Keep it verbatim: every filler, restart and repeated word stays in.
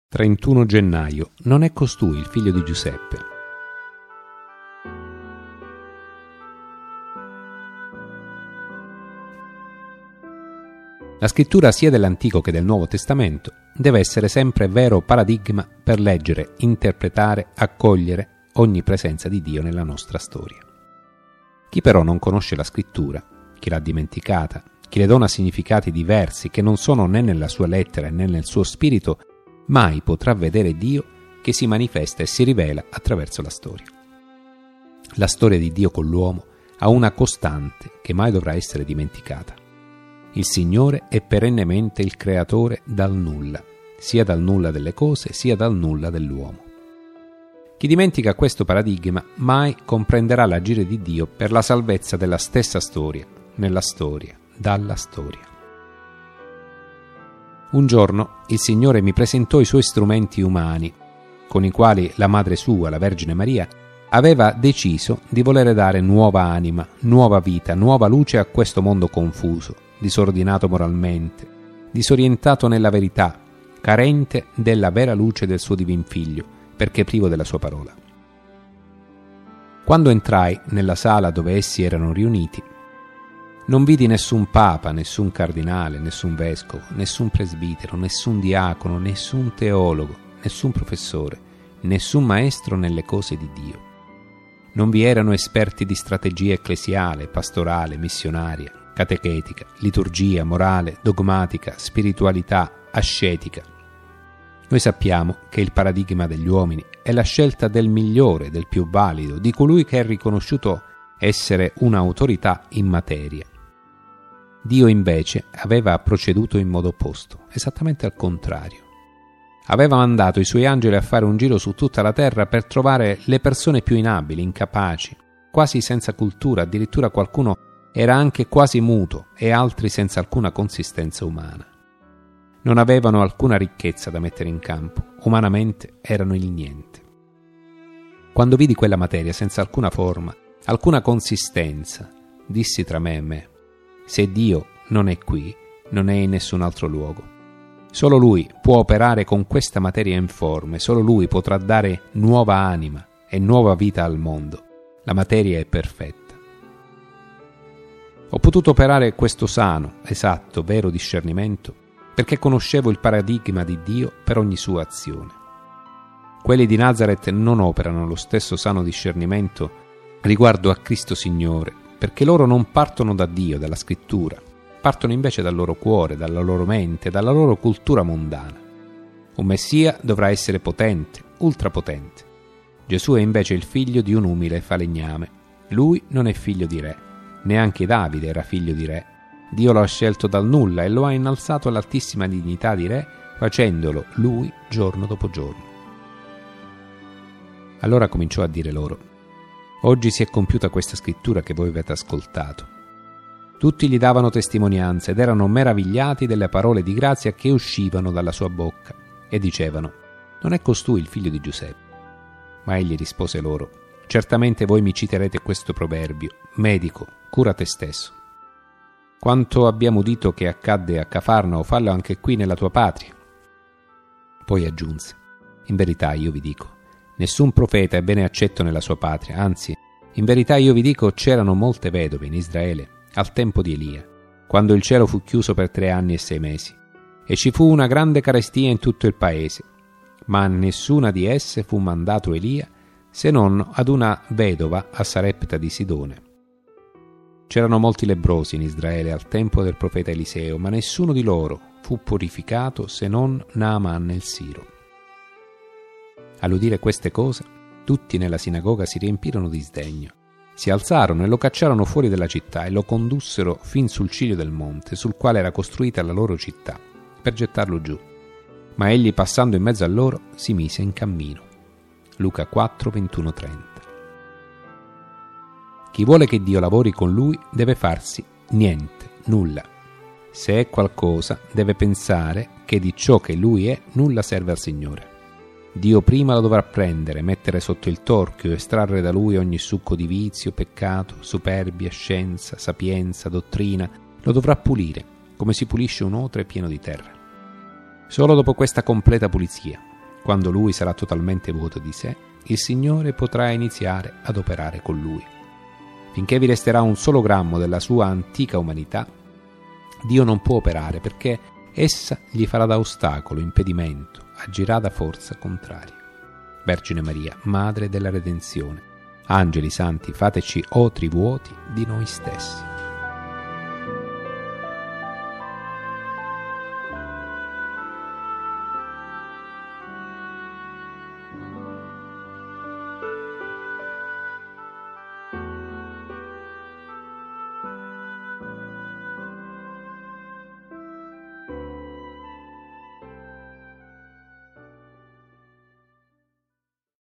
trentuno gennaio. Non è costui il figlio di Giuseppe? La scrittura sia dell'Antico che del Nuovo Testamento deve essere sempre vero paradigma per leggere, interpretare, accogliere ogni presenza di Dio nella nostra storia. Chi però non conosce la scrittura, chi l'ha dimenticata, chi le dona significati diversi che non sono né nella sua lettera né nel suo spirito, mai potrà vedere Dio che si manifesta e si rivela attraverso la storia. La storia di Dio con l'uomo ha una costante che mai dovrà essere dimenticata. Il Signore è perennemente il creatore dal nulla, sia dal nulla delle cose, sia dal nulla dell'uomo. Chi dimentica questo paradigma mai comprenderà l'agire di Dio per la salvezza della stessa storia, nella storia, dalla storia. Un giorno il Signore mi presentò i suoi strumenti umani, con i quali la madre sua, la Vergine Maria, aveva deciso di volere dare nuova anima, nuova vita, nuova luce a questo mondo confuso, disordinato moralmente, disorientato nella verità, carente della vera luce del suo divin Figlio, perché privo della sua parola. Quando entrai nella sala dove essi erano riuniti, non vidi nessun papa, nessun cardinale, nessun vescovo, nessun presbitero, nessun diacono, nessun teologo, nessun professore, nessun maestro nelle cose di Dio. Non vi erano esperti di strategia ecclesiale, pastorale, missionaria, catechetica, liturgia, morale, dogmatica, spiritualità, ascetica. Noi sappiamo che il paradigma degli uomini è la scelta del migliore, del più valido, di colui che è riconosciuto essere un'autorità in materia. Dio invece aveva proceduto in modo opposto, esattamente al contrario. Aveva mandato i suoi angeli a fare un giro su tutta la terra per trovare le persone più inabili, incapaci, quasi senza cultura, addirittura qualcuno era anche quasi muto e altri senza alcuna consistenza umana. Non avevano alcuna ricchezza da mettere in campo, umanamente erano il niente. Quando vidi quella materia senza alcuna forma, alcuna consistenza, dissi tra me e me: se Dio non è qui, non è in nessun altro luogo. Solo Lui può operare con questa materia informe, solo Lui potrà dare nuova anima e nuova vita al mondo. La materia è perfetta. Ho potuto operare questo sano, esatto, vero discernimento perché conoscevo il paradigma di Dio per ogni sua azione. Quelli di Nazaret non operano lo stesso sano discernimento riguardo a Cristo Signore, perché loro non partono da Dio, dalla Scrittura, partono invece dal loro cuore, dalla loro mente, dalla loro cultura mondana. Un Messia dovrà essere potente, ultrapotente. Gesù è invece il figlio di un umile falegname. Lui non è figlio di re, neanche Davide era figlio di re. Dio lo ha scelto dal nulla e lo ha innalzato all'altissima dignità di re, facendolo lui giorno dopo giorno. Allora cominciò a dire loro: oggi si è compiuta questa scrittura che voi avete ascoltato. Tutti gli davano testimonianza ed erano meravigliati delle parole di grazia che uscivano dalla sua bocca e dicevano: non è costui il figlio di Giuseppe? Ma egli rispose loro: certamente voi mi citerete questo proverbio: medico, cura te stesso. Quanto abbiamo udito che accadde a Cafarnao, fallo anche qui nella tua patria. Poi aggiunse: in verità io vi dico, nessun profeta è bene accetto nella sua patria, anzi, in verità io vi dico, c'erano molte vedove in Israele al tempo di Elia, quando il cielo fu chiuso per tre anni e sei mesi, e ci fu una grande carestia in tutto il paese, ma a nessuna di esse fu mandato Elia, se non ad una vedova a Sarepta di Sidone. C'erano molti lebbrosi in Israele al tempo del profeta Eliseo, ma nessuno di loro fu purificato se non Naaman il Siro. All'udire queste cose, tutti nella sinagoga si riempirono di sdegno. Si alzarono e lo cacciarono fuori della città e lo condussero fin sul ciglio del monte, sul quale era costruita la loro città, per gettarlo giù. Ma egli, passando in mezzo a loro, si mise in cammino. Luca quattro, ventuno trenta. Chi vuole che Dio lavori con lui deve farsi niente, nulla. Se è qualcosa, deve pensare che di ciò che lui è, nulla serve al Signore. Dio prima lo dovrà prendere, mettere sotto il torchio, estrarre da lui ogni succo di vizio, peccato, superbia, scienza, sapienza, dottrina. Lo dovrà pulire, come si pulisce un otre pieno di terra. Solo dopo questa completa pulizia, Quando lui sarà totalmente vuoto di sé, il Signore potrà iniziare ad operare con lui. Finché vi resterà un solo grammo della sua antica umanità, Dio non può operare perché essa gli farà da ostacolo, impedimento, agirà da forza contraria. Vergine Maria, Madre della Redenzione, angeli santi, fateci otri vuoti di noi stessi.